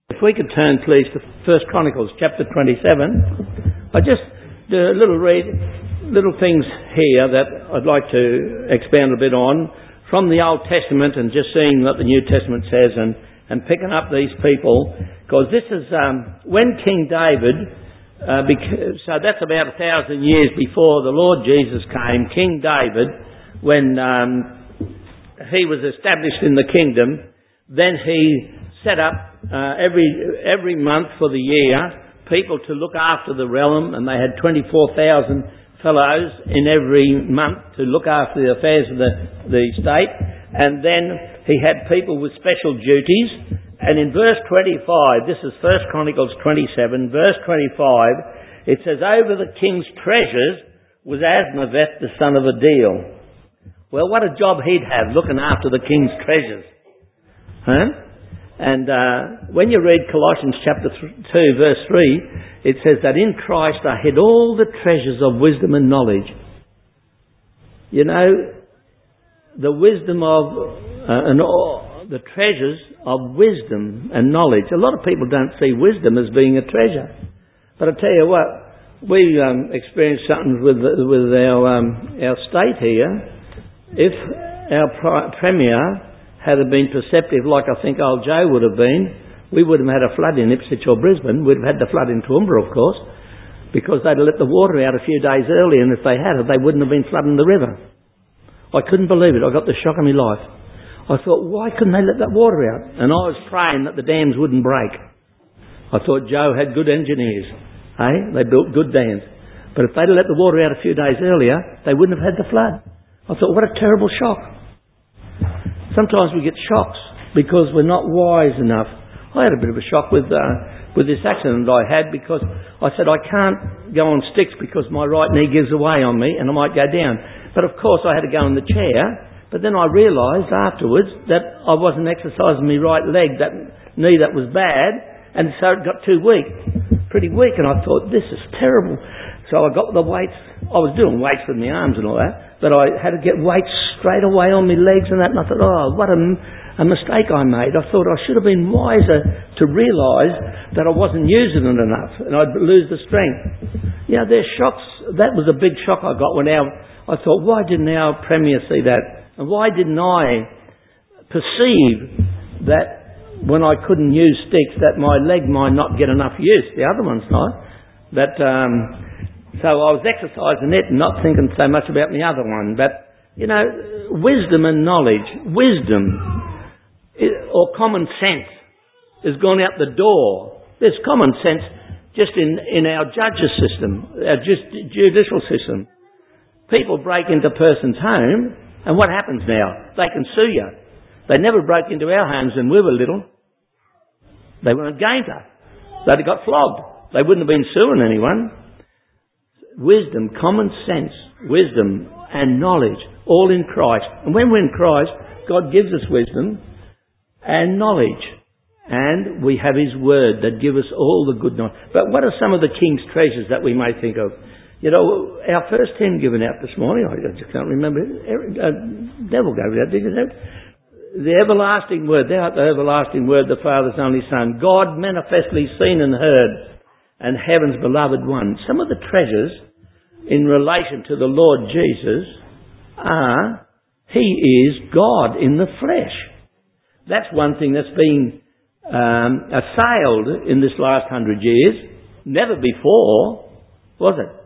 If we could turn, please, to 1 Chronicles chapter 27. I just do a little things here that I'd like to expand a bit on from the Old Testament and just seeing what the New Testament says and picking up these people, because this is when King David, so that's about 1,000 years before the Lord Jesus came. King David, when he was established in the kingdom, then he set up every month for the year people to look after the realm, and they had 24,000 fellows in every month to look after the affairs of the state. And then he had people with special duties. And in verse 25, this is 1 Chronicles 27, verse 25, it says, "Over the king's treasures was Asmaveth the son of Adil." Well, what a job he'd have looking after the king's treasures. Huh? And when you read Colossians chapter 2 verse 3, it says that in Christ I hid all the treasures of wisdom and knowledge. You know, the wisdom of, and all the treasures of wisdom and knowledge. A lot of people don't see wisdom as being a treasure. But I tell you what, we experienced something with our state here. If our Premier had it been perceptive like I think old Joe would have been, we wouldn't have had a flood in Ipswich or Brisbane. We'd have had the flood in Toowoomba, of course, because they'd let the water out a few days early, and if they had it, they wouldn't have been flooding the river. I couldn't believe it. I got the shock of my life. I thought, why couldn't they let that water out? And I was praying that the dams wouldn't break. I thought Joe had good engineers. They built good dams. But if they'd let the water out a few days earlier, they wouldn't have had the flood. I thought, what a terrible shock. Sometimes we get shocks because we're not wise enough. I had a bit of a shock with this accident I had, because I said I can't go on sticks because my right knee gives away on me and I might go down. But of course I had to go in the chair. But then I realised afterwards that I wasn't exercising my right leg, that knee that was bad, and so it got too weak, pretty weak. And I thought, this is terrible. So I got the weights. I was doing weights with my arms and all that, but I had to get weights straight away on my legs and that. And I thought, oh, what a mistake I made. I thought I should have been wiser to realise that I wasn't using it enough and I'd lose the strength. You know, there's shocks. That was a big shock I got when I thought, why didn't our Premier see that? And why didn't I perceive that when I couldn't use sticks that my leg might not get enough use? The other one's not. So I was exercising it and not thinking so much about the other one. But, you know, wisdom and knowledge, or common sense has gone out the door. There's common sense just in our judges system, our judicial system. People break into a person's home, and what happens now? They can sue you. They never broke into our homes when we were little. They weren't going to. They'd have got flogged. They wouldn't have been suing anyone. Wisdom, common sense, wisdom and knowledge, all in Christ. And when we're in Christ, God gives us wisdom and knowledge. And we have His Word that gives us all the good knowledge. But what are some of the King's treasures that we may think of? You know, our first hymn given out this morning, I just can't remember. Devil gave it out, did you know? The everlasting Word, thou art the everlasting Word, the Father's only Son, God manifestly seen and heard, and heaven's beloved one. Some of the treasures in relation to the Lord Jesus are, He is God in the flesh. That's one thing that's been assailed in this last 100 years. Never before, was it?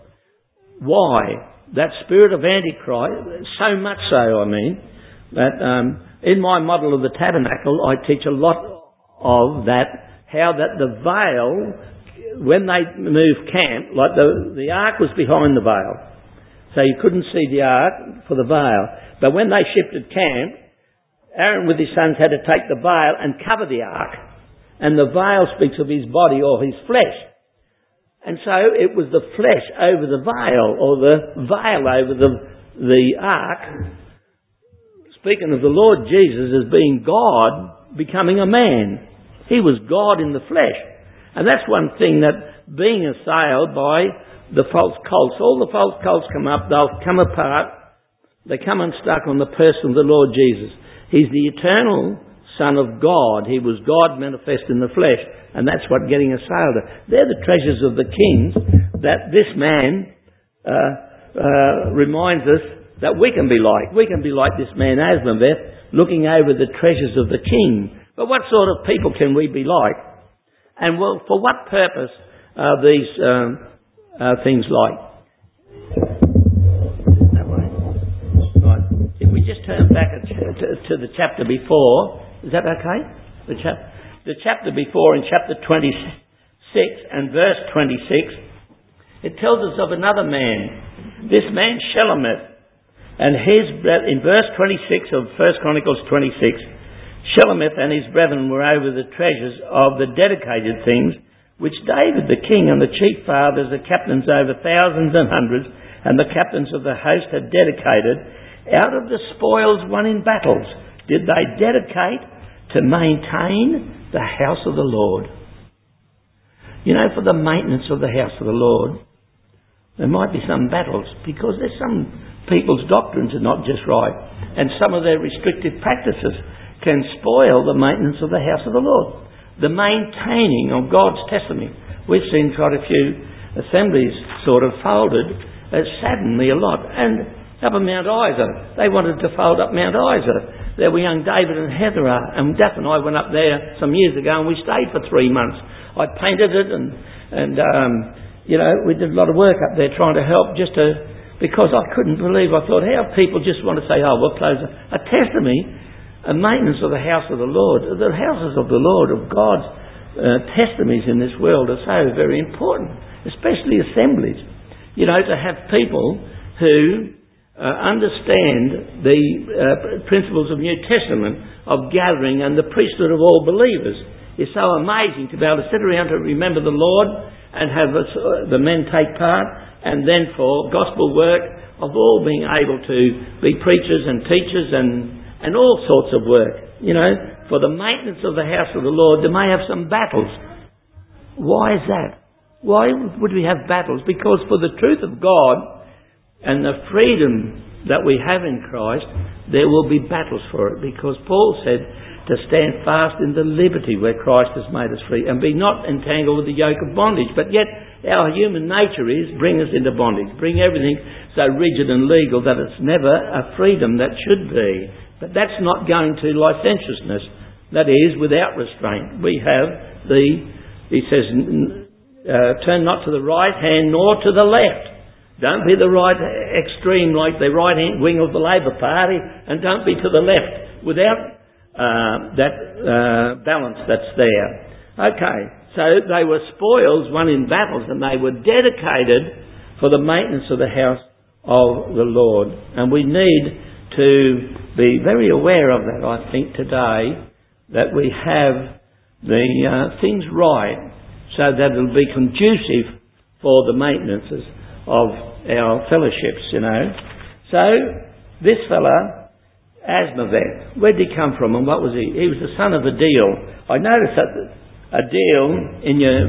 Why? That spirit of Antichrist, so much so, I mean, that in my model of the tabernacle, I teach a lot of that, how that the veil, when they moved camp, like the ark was behind the veil, so you couldn't see the ark for the veil. But when they shifted camp, Aaron with his sons had to take the veil and cover the ark. And the veil speaks of his body or his flesh. And so it was the flesh over the veil, or the veil over the ark, speaking of the Lord Jesus as being God becoming a man. He was God in the flesh. And that's one thing, that being assailed by the false cults. All the false cults come up, they'll come apart, they come unstuck on the person of the Lord Jesus. He's the eternal Son of God. He was God manifest in the flesh. And that's what getting us saved. They're the treasures of the kings that this man reminds us that we can be like. We can be like this man Asmaveth, looking over the treasures of the king. But what sort of people can we be like? And well, for what purpose are these things like? That way. Right. If we just turn back to the chapter before, is that okay? The chapter before, in chapter 26 and verse 26, it tells us of another man. This man Shelomith, and in verse 26 of 1 Chronicles 26, Shelomith and his brethren were over the treasures of the dedicated things, which David the king and the chief fathers, the captains over thousands and hundreds, and the captains of the host had dedicated. Out of the spoils won in battles did they dedicate to maintain the house of the Lord. You know, for the maintenance of the house of the Lord, there might be some battles, because there's some people's doctrines are not just right, and some of their restrictive practices can spoil the maintenance of the house of the Lord. The maintaining of God's testimony. We've seen quite a few assemblies sort of folded. It saddened me a lot. And up at Mount Isa, they wanted to fold up Mount Isa. There were young David and Heather, and Daff and I went up there some years ago, and we stayed for 3 months. I painted it, and you know, we did a lot of work up there trying to help, because I couldn't believe. I thought, how people just want to say, oh, we'll close a testimony. A maintenance of the house of the Lord. The houses of the Lord, of God's testimonies in this world are so very important, especially assemblies. You know, to have people who understand the principles of New Testament, of gathering, and the priesthood of all believers is so amazing to be able to sit around to remember the Lord and have the men take part, and then for gospel work of all being able to be preachers and teachers and all sorts of work. You know, for the maintenance of the house of the Lord, they may have some battles. Why is that? Why would we have battles? Because for the truth of God and the freedom that we have in Christ, there will be battles for it. Because Paul said to stand fast in the liberty where Christ has made us free, and be not entangled with the yoke of bondage. But yet our human nature is bring us into bondage, bring everything so rigid and legal that it's never a freedom that should be. But that's not going to licentiousness. That is, without restraint. We have he says, turn not to the right hand nor to the left. Don't be the right extreme like the right hand wing of the Labor Party, and don't be to the left without that balance that's there. Okay, so they were spoils won in battles, and they were dedicated for the maintenance of the house of the Lord. And we need to be very aware of that, I think, today, that we have the things right so that it'll be conducive for the maintenances of our fellowships, you know. So, this fella, Asmaveth, where did he come from and what was he? He was the son of Adil. I noticed that Adil, in your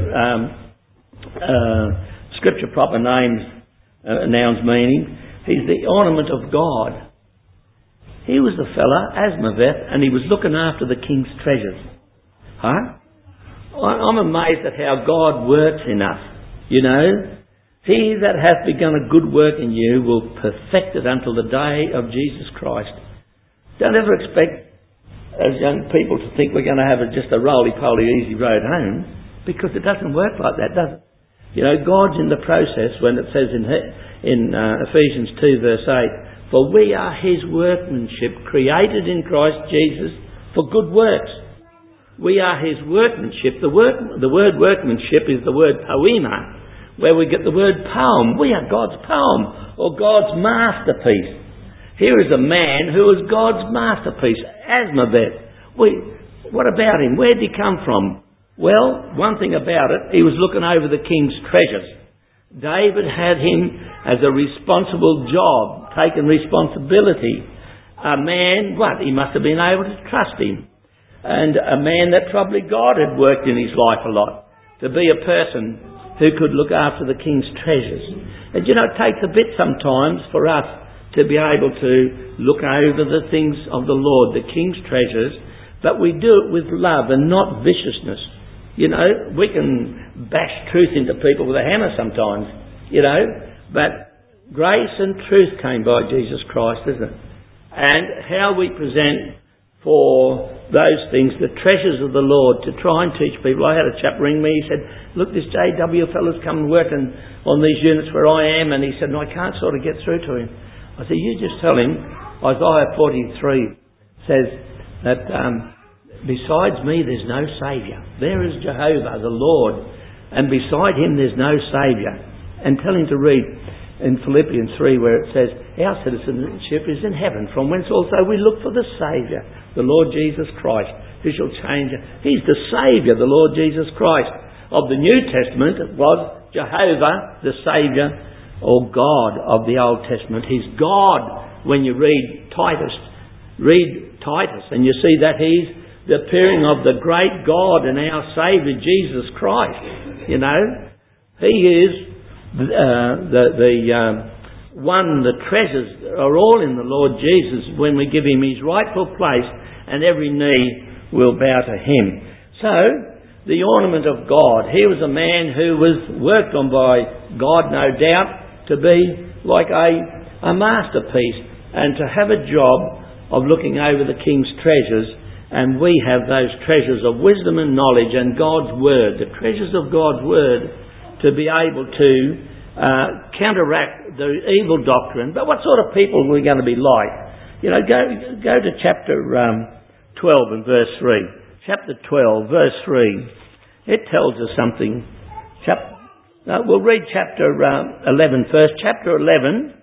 scripture proper names, nouns meaning, he's the ornament of God. He was the fella, Asmaveth, and he was looking after the king's treasures. Huh? I'm amazed at how God works in us. You know, he that hath begun a good work in you will perfect it until the day of Jesus Christ. Don't ever expect, as young people, to think we're going to have just a roly-poly easy road home, because it doesn't work like that, does it? You know, God's in the process when it says in Ephesians 2 verse 8, for we are his workmanship, created in Christ Jesus for good works. We are his workmanship. The word workmanship is the word poema, where we get the word poem. We are God's poem, or God's masterpiece. Here is a man who is God's masterpiece, Asmaveth. What about him? Where did he come from? Well, one thing about it, he was looking over the king's treasures. David had him as a responsible job, taking responsibility. A man, he must have been able to trust him. And a man that probably God had worked in his life a lot, to be a person who could look after the king's treasures. And you know, it takes a bit sometimes for us to be able to look over the things of the Lord, the king's treasures, but we do it with love and not viciousness. You know, we can bash truth into people with a hammer sometimes, you know, but grace and truth came by Jesus Christ, isn't it? And how we present for those things, the treasures of the Lord, to try and teach people. I had a chap ring me, he said, look, this JW fellow's come and working on these units where I am, and he said, no, I can't sort of get through to him. I said, you just tell him, Isaiah 43 says that besides me there's no Saviour. There is Jehovah, the Lord, and beside him there's no Saviour. And tell him to read in Philippians 3 where it says, our citizenship is in heaven, from whence also we look for the Saviour, the Lord Jesus Christ, who shall change. He's the Saviour, the Lord Jesus Christ. Of the New Testament, it was Jehovah, the Saviour, or God of the Old Testament. He's God. When you read Titus and you see that he's the appearing of the great God and our Saviour Jesus Christ. You know, he is the treasures are all in the Lord Jesus when we give him his rightful place, and every knee will bow to him. So, the ornament of God. He was a man who was worked on by God, no doubt, to be like a masterpiece and to have a job of looking over the king's treasures. And we have those treasures of wisdom and knowledge and God's Word, the treasures of God's Word, to be able to counteract the evil doctrine. But what sort of people are we going to be like? You know, go to chapter 12 and verse 3. Chapter 12, verse 3. It tells us something. We'll read chapter 11 first. Chapter 11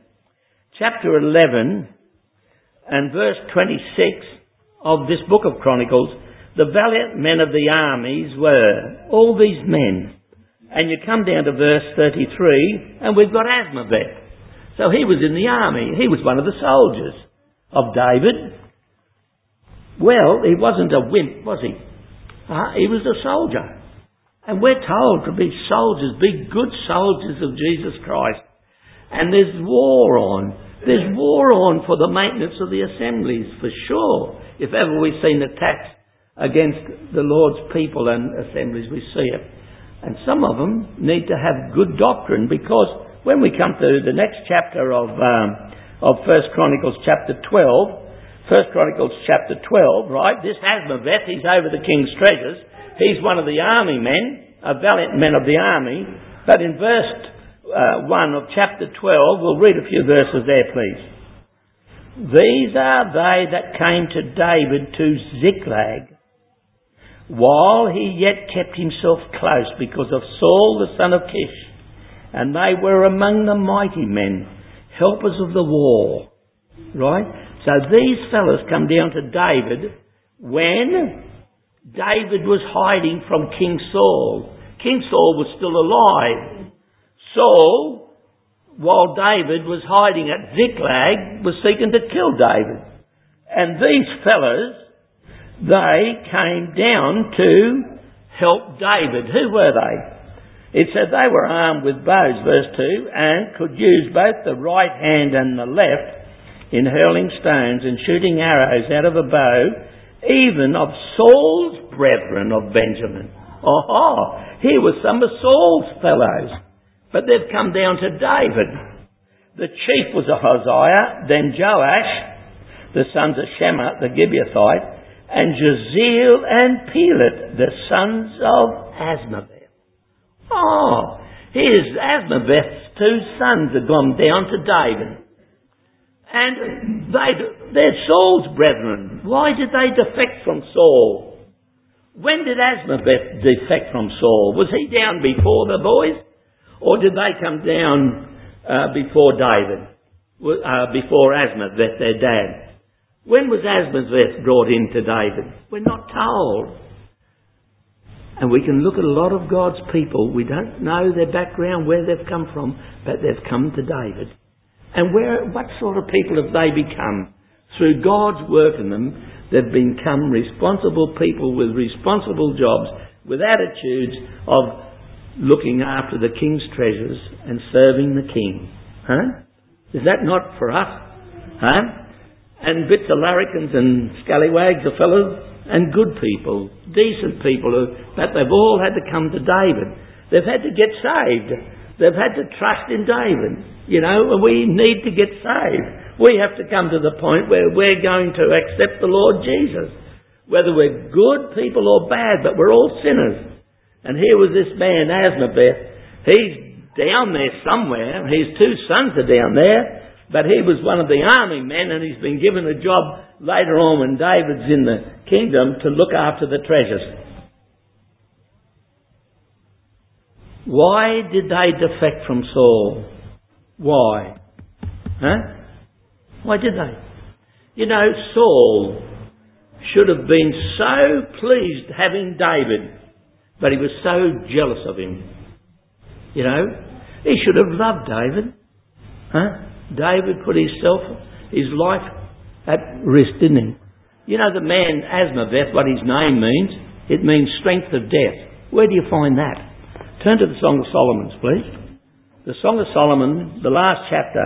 and verse 26 of this book of Chronicles. The valiant men of the armies were all these men. And you come down to verse 33 and we've got Asmaveth. So he was in the army. He was one of the soldiers of David. Well, he wasn't a wimp, was he? He was a soldier. And we're told to be soldiers, be good soldiers of Jesus Christ. And there's war on. There's war on for the maintenance of the assemblies, for sure. If ever we've seen attacks against the Lord's people and assemblies, we see it. And some of them need to have good doctrine, because when we come to the next chapter of 1 Chronicles chapter 12, 1 Chronicles chapter 12, right? This Asmaveth, he's over the king's treasures. He's one of the army men, a valiant men of the army. But in verse 1 of chapter 12, we'll read a few verses there, please. These are they that came to David to Ziklag, while he yet kept himself close because of Saul the son of Kish. And they were among the mighty men, helpers of the war. Right? So these fellows come down to David when David was hiding from King Saul. King Saul was still alive. Saul, while David was hiding at Ziklag, was seeking to kill David. And these fellows, they came down to help David. Who were they? It said they were armed with bows, verse 2, and could use both the right hand and the left in hurling stones and shooting arrows out of a bow, even of Saul's brethren of Benjamin. Here was some of Saul's fellows. But they've come down to David. The chief was Hosea, then Joash, the sons of Shema, the Gibeathite, and Jeziel and Pelet, the sons of Asmaveth. Here's Asmaveth's two sons have gone down to David. And they're Saul's brethren. Why did they defect from Saul? When did Asmaveth defect from Saul? Was he down before the boys? Or did they come down before David? Before Asmaveth, their dad? When was Asmaveth brought into David? We're not told. And we can look at a lot of God's people. We don't know their background, where they've come from, but they've come to David. And what sort of people have they become? Through God's work in them, they've become responsible people with responsible jobs, with attitudes of looking after the king's treasures and serving the king. Is that not for us? And bits of larrikins and scallywags, the fellows, and good people, decent people, but they've all had to come to David. They've had to get saved. They've had to trust in David. You know, and we need to get saved. We have to come to the point where we're going to accept the Lord Jesus. Whether we're good people or bad, but we're all sinners. And here was this man, Asmaveth. He's down there somewhere. His two sons are down there. But he was one of the army men, and he's been given a job later on when David's in the kingdom to look after the treasures. Why did they defect from Saul? Why? Why did they? You know, Saul should have been so pleased having David, but he was so jealous of him. You know, he should have loved David. David put his life at risk, didn't he? You know, the man Asmaveth, what his name means, it means strength of death. Where do you find that? Turn to the Song of Solomon, please. The Song of Solomon, the last chapter.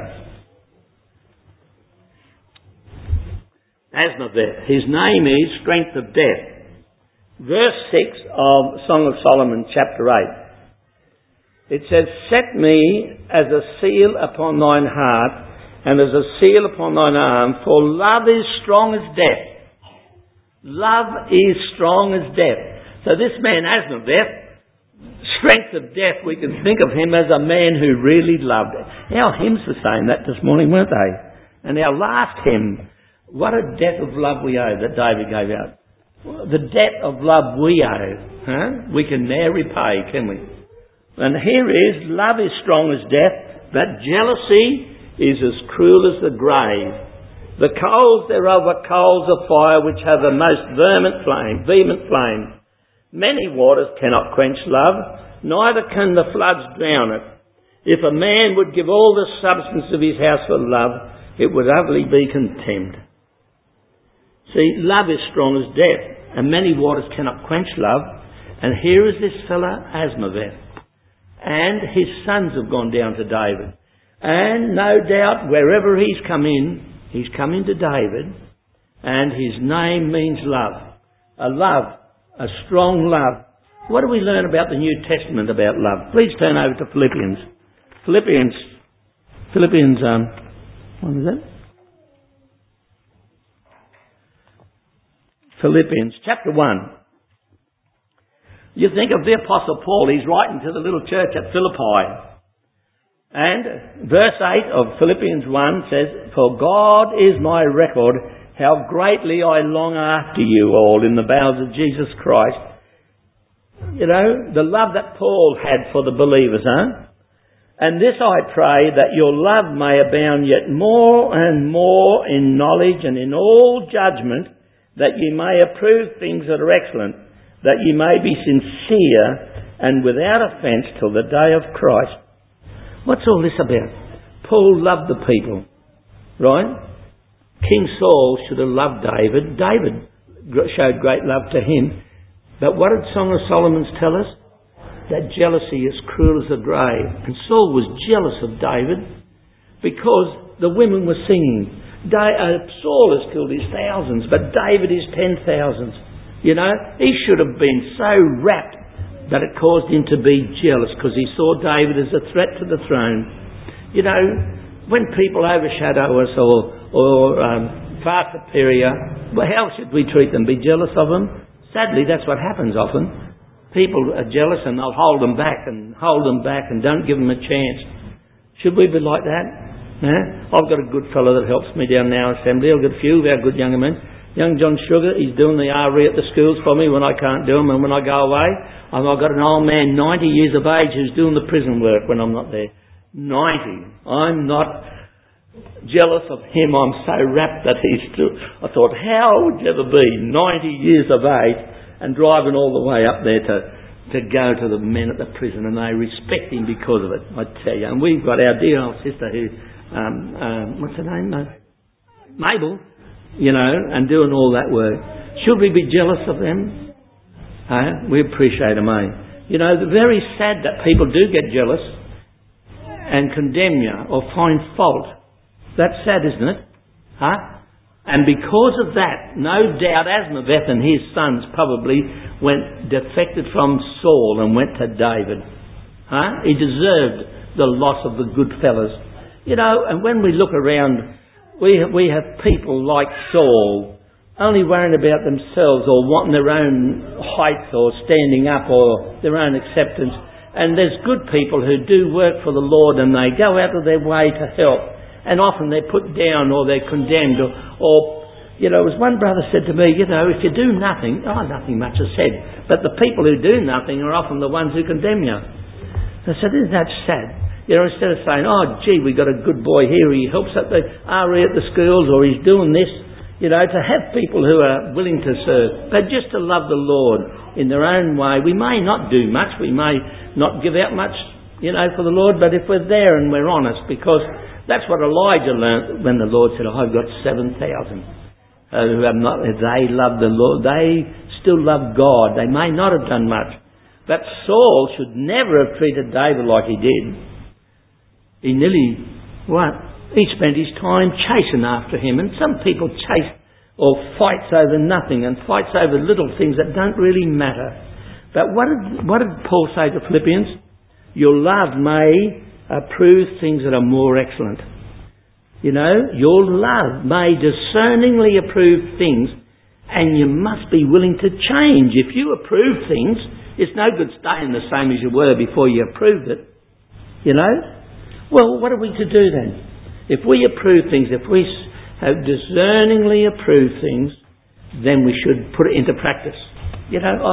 Asmaveth, his name is strength of death. Verse 6 of Song of Solomon, chapter 8. It says, set me as a seal upon thine heart, and as a seal upon thine arm, for love is strong as death. Love is strong as death. So this man, Asmaveth, strength of death, we can think of him as a man who really loved it. Our hymns were saying that this morning, weren't they? And our last hymn, what a debt of love we owe that David gave out. The debt of love we owe, we can ne'er repay, can we? And here is, love is strong as death, but jealousy is as cruel as the grave. The coals thereof are coals of fire, which have a most vehement flame. Many waters cannot quench love, neither can the floods drown it. If a man would give all the substance of his house for love, it would utterly be contemned. See, love is strong as death, and many waters cannot quench love. And here is this fella, Asmaveth. And his sons have gone down to David. And no doubt, wherever he's come into David, and his name means love. A strong love. What do we learn about the New Testament about love? Please turn over to Philippians. Philippians, what is that? Philippians chapter 1. You think of the Apostle Paul, he's writing to the little church at Philippi. And verse 8 of Philippians 1 says, for God is my record, how greatly I long after you all in the bowels of Jesus Christ. You know, the love that Paul had for the believers, And this I pray, that your love may abound yet more and more in knowledge and in all judgment, that ye may approve things that are excellent, that ye may be sincere and without offence till the day of Christ. What's all this about? Paul loved the people, right? King Saul should have loved David. David showed great love to him. But what did Song of Solomon tell us? That jealousy is cruel as the grave. And Saul was jealous of David because the women were singing. Saul has killed his thousands, but David his 10,000s. You know, he should have been so rapt that it caused him to be jealous because he saw David as a threat to the throne. You know, when people overshadow us or far superior, well, how should we treat them? Be jealous of them? Sadly, that's what happens often. People are jealous and they'll hold them back and don't give them a chance. Should we be like that? I've got a good fellow that helps me down in our assembly. I've got a few of our good young men. Young John Sugar, he's doing the RE at the schools for me when I can't do them, and when I go away. I've got an old man, 90 years of age, who's doing the prison work when I'm not there. 90. I'm not jealous of him. I'm so rapt that he's still... I thought, how would you ever be 90 years of age and driving all the way up there to go to the men at the prison, and they respect him because of it, I tell you. And we've got our dear old sister who, what's her name? Mabel, you know, and doing all that work. Should we be jealous of them? We appreciate them, You know, it's very sad that people do get jealous and condemn you or find fault. That's sad, isn't it? And because of that, no doubt Asmaveth and his sons probably defected from Saul and went to David. He deserved the loss of the good fellas. You know, and when we look around, we have people like Saul only worrying about themselves or wanting their own height or standing up or their own acceptance. And there's good people who do work for the Lord and they go out of their way to help. And often they're put down or they're condemned or you know, as one brother said to me, you know, if you do nothing, nothing much is said. But the people who do nothing are often the ones who condemn you. I said, isn't that sad? You know, instead of saying, oh, gee, we got a good boy here, he helps at the RE at the schools or he's doing this, you know, to have people who are willing to serve. But just to love the Lord in their own way. We may not do much, we may not give out much, you know, for the Lord, but if we're there and we're honest, because that's what Elijah learnt when the Lord said, I've got 7,000 who have not, they love the Lord, they still love God. They may not have done much. But Saul should never have treated David like he did. He nearly, he spent his time chasing after him. And some people chase or fights over nothing and fights over little things that don't really matter. But what did Paul say to Philippians? Your love may approve things that are more excellent. You know, your love may discerningly approve things, and you must be willing to change. If you approve things, it's no good staying the same as you were before you approved it. You know? Well, what are we to do then? If we approve things, if we have discerningly approved things, then we should put it into practice. You know,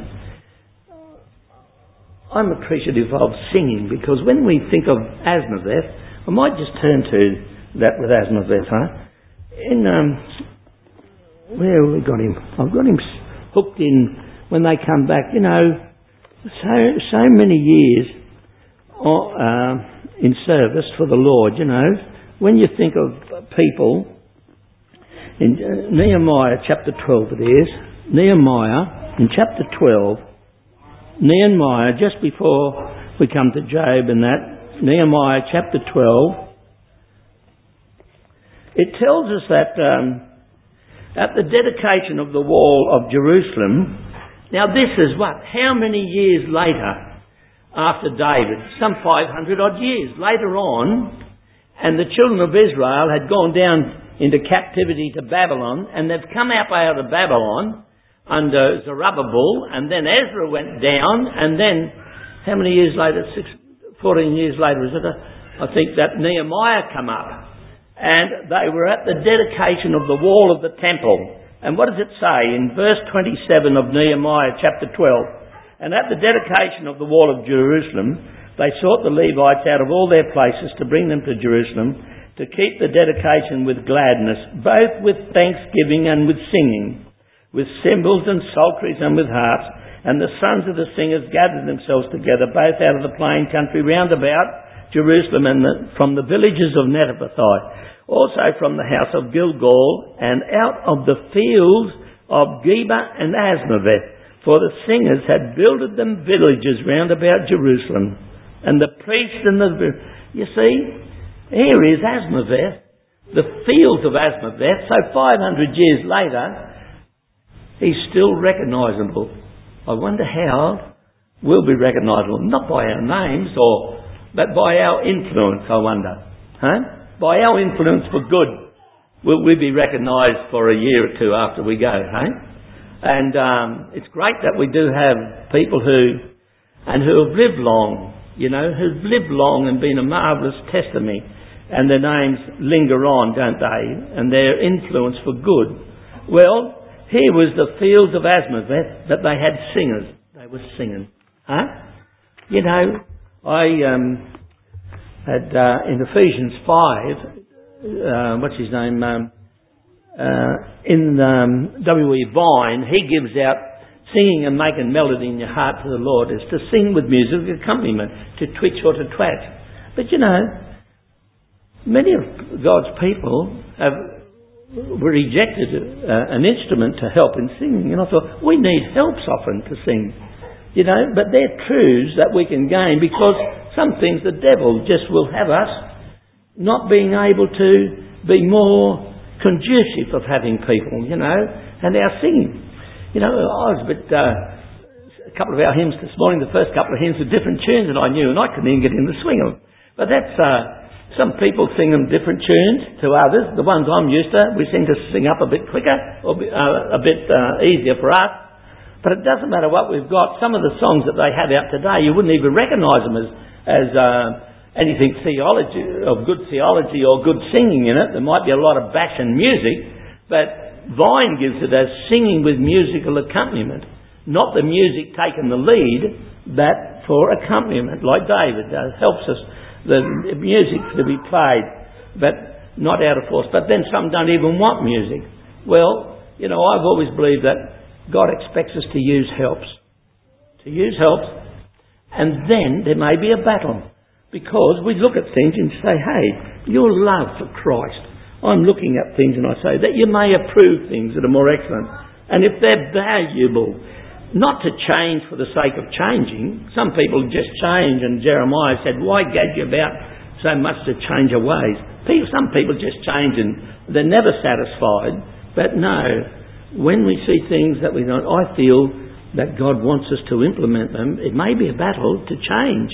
I'm appreciative of singing, because when we think of Asmaveth, I might just turn to that with Asmaveth, where have we got him? I've got him hooked in when they come back. You know, so many years in service for the Lord, you know. When you think of people, in Nehemiah chapter 12 it is, Nehemiah in chapter 12, Nehemiah, just before we come to Job and that, Nehemiah chapter 12, it tells us that at the dedication of the wall of Jerusalem, now this is how many years later after David? Some 500 odd years later on, and the children of Israel had gone down into captivity to Babylon, and they've come out of Babylon under Zerubbabel, and then Ezra went down, and then how many years later? 14 years later, is it? I think that Nehemiah come up. And they were at the dedication of the wall of the temple. And what does it say in verse 27 of Nehemiah chapter 12? And at the dedication of the wall of Jerusalem, they sought the Levites out of all their places to bring them to Jerusalem, to keep the dedication with gladness, both with thanksgiving and with singing, with cymbals and psalteries and with harps. And the sons of the singers gathered themselves together, both out of the plain country round about Jerusalem and from the villages of Netophathi, also from the house of Gilgal, and out of the fields of Geba and Asmaveth, for the singers had builded them villages round about Jerusalem. And the priests and you see, here is Asmaveth, the fields of Asmaveth, so 500 years later, he's still recognisable. I wonder how we'll be recognisable, not by our names but by our influence, I wonder. By our influence for good, will we be recognised for a year or two after we go, And it's great that we do have people who have lived long, you know, who've lived long and been a marvellous testimony, and their names linger on, don't they? And their influence for good. Well, here was the fields of Asmaveth, that they had singers. They were singing. You know, I had in Ephesians 5, what's his name? In W.E. Vine, he gives out singing and making melody in your heart to the Lord is to sing with music accompaniment, to twitch or to twat. But you know, many of God's people have rejected an instrument to help in singing. And I thought, we need helps often to sing. You know, but they're truths that we can gain, because some things the devil just will have us not being able to be more conducive of having people, and our singing. I was a couple of our hymns this morning, the first couple of hymns were different tunes that I knew, and I couldn't even get in the swing of them. But that's, some people sing them different tunes to others. The ones I'm used to, we seem to sing up a bit quicker, or a bit easier for us. But it doesn't matter what we've got. Some of the songs that they have out today, you wouldn't even recognise them as anything of good theology or good singing in it. There might be a lot of bass and music, but Vine gives it as singing with musical accompaniment. Not the music taking the lead, but for accompaniment, like David helps us. The music to be played, but not out of force. But then some don't even want music. Well, I've always believed that God expects us to use helps. And then there may be a battle. Because we look at things and say, hey, your love for Christ. I'm looking at things and I say that you may approve things that are more excellent. And if they're valuable, not to change for the sake of changing. Some people just change, and Jeremiah said, why gag you about so much to change your ways? Some people just change and they're never satisfied. But no, when we see things that we don't, I feel that God wants us to implement them. It may be a battle to change.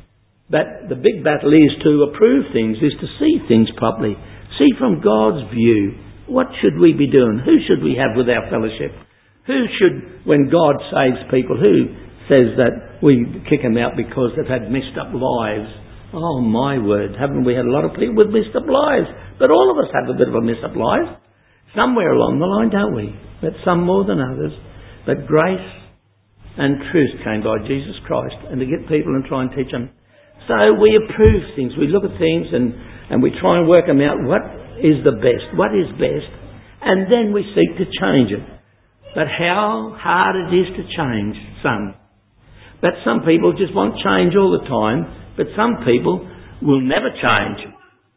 But the big battle is to approve things, is to see things properly. See from God's view, what should we be doing? Who should we have with our fellowship? Who should, when God saves people, who says that we kick them out because they've had messed up lives? Oh my word, haven't we had a lot of people with messed up lives? But all of us have a bit of a messed up life. Somewhere along the line, don't we? But some more than others. But grace and truth came by Jesus Christ, and to get people and try and teach them. So we approve things, we look at things and we try and work them out. What is the best? What is best? And then we seek to change it. But how hard it is to change some. But some people just want change all the time. But some people will never change.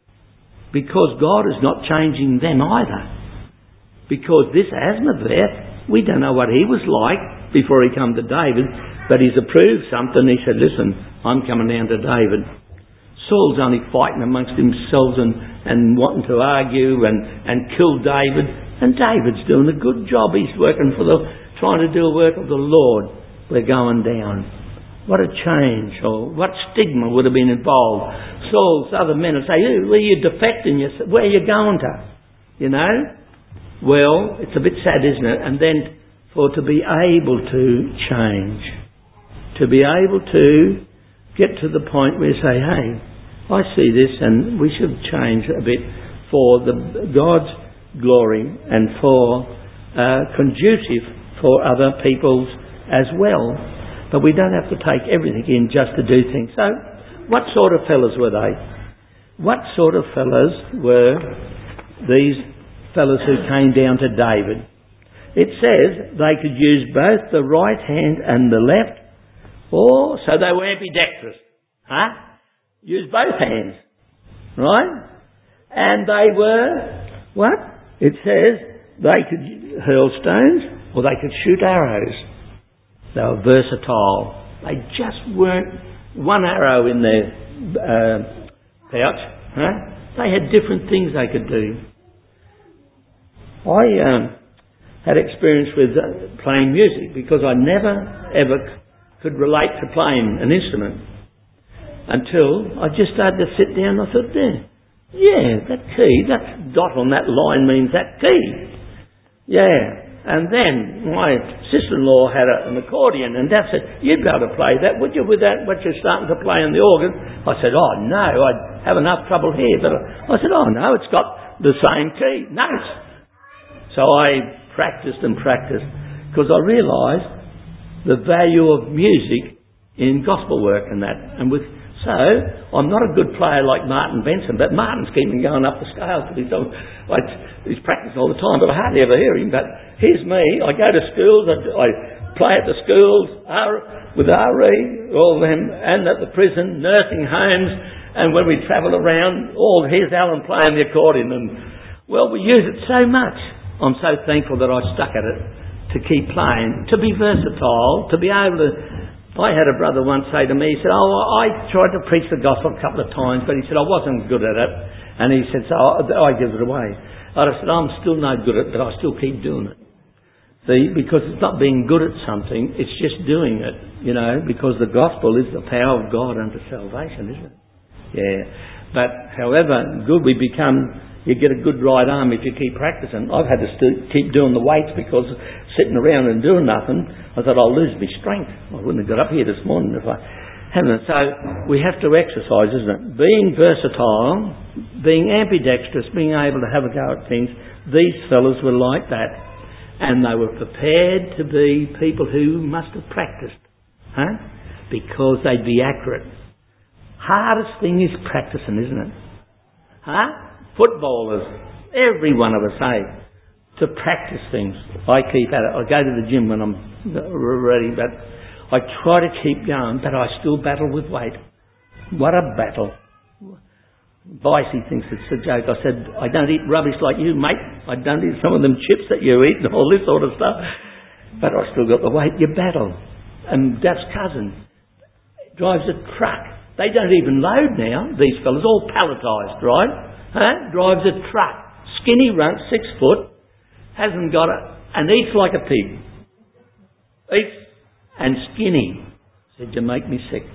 Because God is not changing them either. Because this Asmaveth, we don't know what he was like before he came to David. But he's approved something. He said, listen, I'm coming down to David. Saul's only fighting amongst themselves and wanting to argue and kill David. And David's doing a good job. He's working trying to do a work of the Lord. We're going down. What a change, or what stigma would have been involved. Saul's other men would say, where are you defecting? Where are you going to? Well, it's a bit sad, isn't it? And then to be able to change. To be able to get to the point where you say, hey, I see this and we should change a bit for God's glory and for conducive for other people's as well. But we don't have to take everything in just to do things. So, what sort of fellas were they? What sort of fellas were these fellas who came down to David? It says they could use both the right hand and the left. So they were ambidextrous. Use both hands. Right? And they were, what? It says they could hurl stones or they could shoot arrows. They were versatile. They just weren't one arrow in their pouch. They had different things they could do. I had experience with playing music because I never ever could relate to playing an instrument until I just started to sit down and I thought, that key, that dot on that line means that key. Yeah. And then my sister-in-law had an accordion and Dad said, you'd be able to play that, would you, with that, what you're starting to play on the organ? I said, oh no, I'd have enough trouble here. But I said, oh no, it's got the same key, notes. So I practiced because I realised the value of music in gospel work and that. So I'm not a good player like Martin Benson, but Martin's keeping going up the scale. He's practicing all the time, but I hardly ever hear him. But here's me. I go to schools. I play at the schools with RE, all of them, and at the prison, nursing homes, and when we travel around, here's Alan playing the accordion. And well, we use it so much. I'm so thankful that I stuck at it. To keep playing, to be versatile, to be able to... I had a brother once say to me, he said, I tried to preach the gospel a couple of times, but he said, I wasn't good at it. And he said, so I give it away. I said, I'm still no good at it, but I still keep doing it. See, because it's not being good at something, it's just doing it, because the gospel is the power of God unto salvation, isn't it? Yeah. But however good we become, you get a good right arm if you keep practicing. I've had to keep doing the weights because sitting around and doing nothing, I thought I'll lose my strength. I wouldn't have got up here this morning if I hadn't. So we have to exercise, isn't it? Being versatile, being ambidextrous, being able to have a go at things. These fellas were like that. And they were prepared to be people who must have practiced. Because they'd be accurate. Hardest thing is practicing, isn't it? Footballers, every one of us, to practice things. I keep at it. I go to the gym when I'm ready, but I try to keep going, but I still battle with weight. What a battle. Vicey thinks it's a joke. I said, I don't eat rubbish like you, mate. I don't eat some of them chips that you eat and all this sort of stuff. But I still got the weight. You battle. And Daph's cousin drives a truck. They don't even load now, these fellas, all palletised, right? Drives a truck. Skinny runt, 6 foot, hasn't got it, and eats like a pig. Eats and skinny. Said, you make me sick.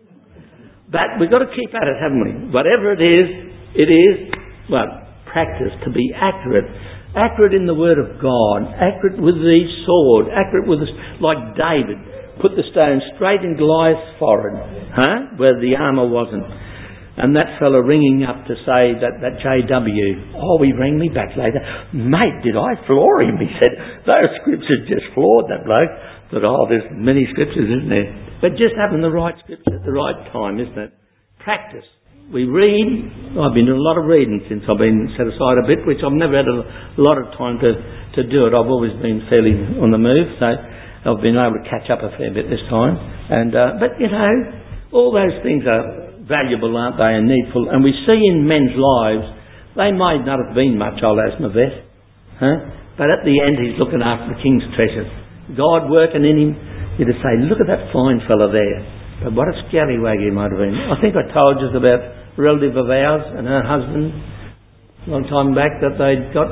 But we've got to keep at it, haven't we? Whatever it is, practice to be accurate. Accurate in the Word of God. Accurate with the sword. Accurate with like David. Put the stone straight in Goliath's forehead, where the armour wasn't. And that fellow ringing up to say that JW, he rang me back later. Mate, did I floor him? He said, those scriptures just floored that bloke. But there's many scriptures, isn't there? But just having the right scripture at the right time, isn't it? Practice. We read. I've been doing a lot of reading since I've been set aside a bit, which I've never had a lot of time to do it. I've always been fairly on the move, so I've been able to catch up a fair bit this time. And but all those things are valuable, aren't they, and needful. And we see in men's lives, they might not have been much old Asmaveth, but at the end he's looking after the king's treasures. God working in him, you'd say, look at that fine fella there. But what a scallywag he might have been. I think I told you about a relative of ours and her husband a long time back that they'd got,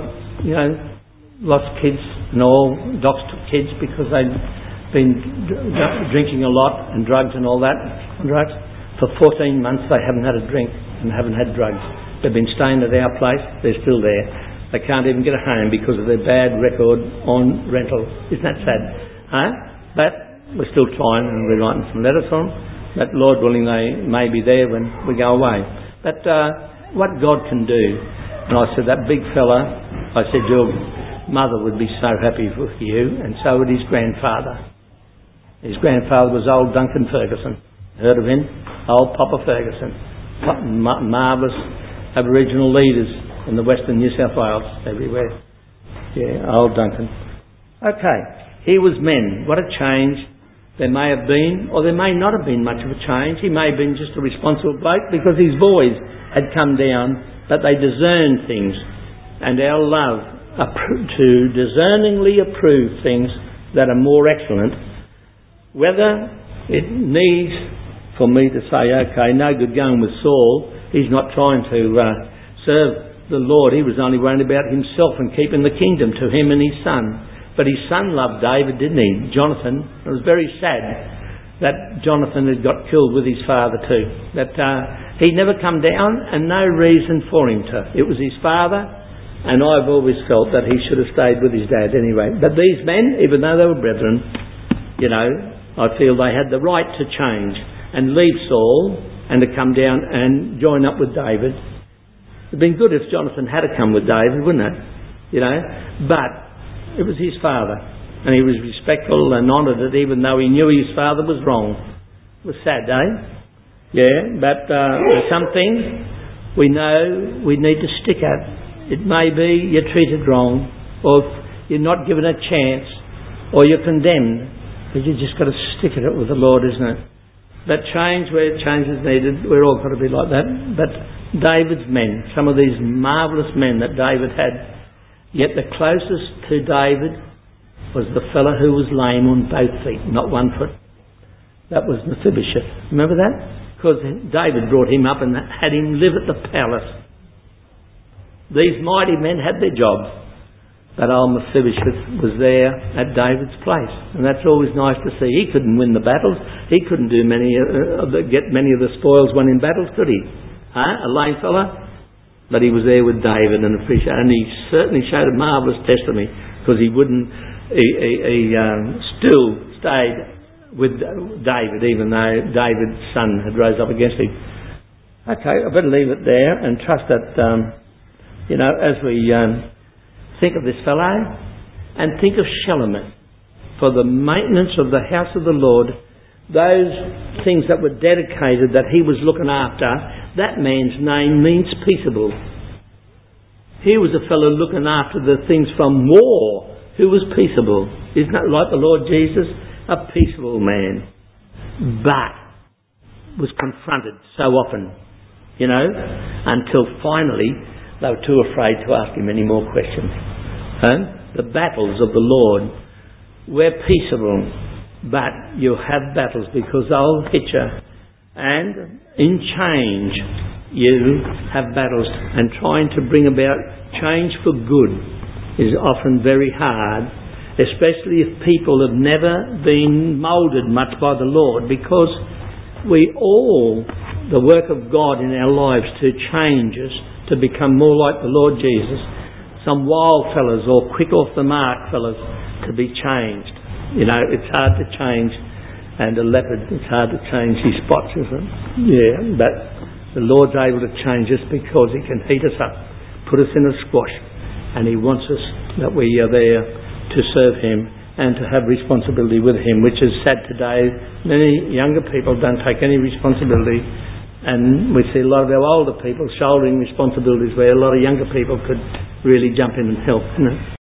lost kids and all, docs took kids because they'd been drinking a lot and drugs and all that. Drugs. For 14 months they haven't had a drink and haven't had drugs. They've been staying at our place, they're still there. They can't even get a home because of their bad record on rental. Isn't that sad? But we're still trying and we're writing some letters for them. But Lord willing, they may be there when we go away. But what God can do. And I said, that big fella, I said, your mother would be so happy with you, and so would his grandfather. His grandfather was old Duncan Ferguson. Heard of him? Old Papa Ferguson. Marvellous Aboriginal leaders in the western New South Wales, everywhere. Yeah, old Duncan. Okay, he was men. What a change there may have been, or there may not have been much of a change. He may have been just a responsible bloke because his boys had come down, but they discerned things. And our love to discerningly approve things that are more excellent, whether it needs for me to say, okay, no good going with Saul. He's not trying to serve the Lord. He was only worried about himself and keeping the kingdom to him and his son. But his son loved David, didn't he? Jonathan. It was very sad that Jonathan had got killed with his father too. That he'd never come down and no reason for him to. It was his father, and I've always felt that he should have stayed with his dad anyway. But these men, even though they were brethren, I feel they had the right to change and leave Saul and to come down and join up with David. It'd been good if Jonathan had come with David, wouldn't it? But it was his father, and he was respectful and honoured it, even though he knew his father was wrong. It was sad, Yeah, but there's some things we know we need to stick at. It may be you're treated wrong, or you're not given a chance, or you're condemned, but you just got to stick at it with the Lord, isn't it? But change where change is needed. We're all got to be like that. But David's men, some of these marvellous men that David had, yet the closest to David was the fellow who was lame on both feet, not one foot. That was Mephibosheth. Remember that? Because David brought him up and had him live at the palace. These mighty men had their jobs, but old Mephibosheth was there at David's place, and that's always nice to see. He couldn't win the battles. He couldn't do get many of the spoils won in battles, could he? A lame fella? But he was there with David and appreciated, and he certainly showed a marvellous testimony, because he still stayed with David, even though David's son had rose up against him. Okay, I better leave it there and trust that, as we think of this fellow and think of Shelomith for the maintenance of the house of the Lord, those things that were dedicated that he was looking after, that man's name means peaceable. He was a fellow looking after the things from war who was peaceable. Isn't that like the Lord Jesus? A peaceable man. But was confronted so often, until finally they were too afraid to ask him any more questions. The battles of the Lord, we're peaceable, but you have battles because they'll hit you. And in change, you have battles. And trying to bring about change for good is often very hard, especially if people have never been moulded much by the Lord, because the work of God in our lives to change us, to become more like the Lord Jesus. Some wild fellas or quick off the mark fellas to be changed. It's hard to change, and a leopard, it's hard to change his spots, isn't it? Yeah, but the Lord's able to change us because he can heat us up, put us in a squash, and he wants us that we are there to serve him and to have responsibility with him, which is sad today. Many younger people don't take any responsibility, and we see a lot of our older people shouldering responsibilities where a lot of younger people could really jump in and help.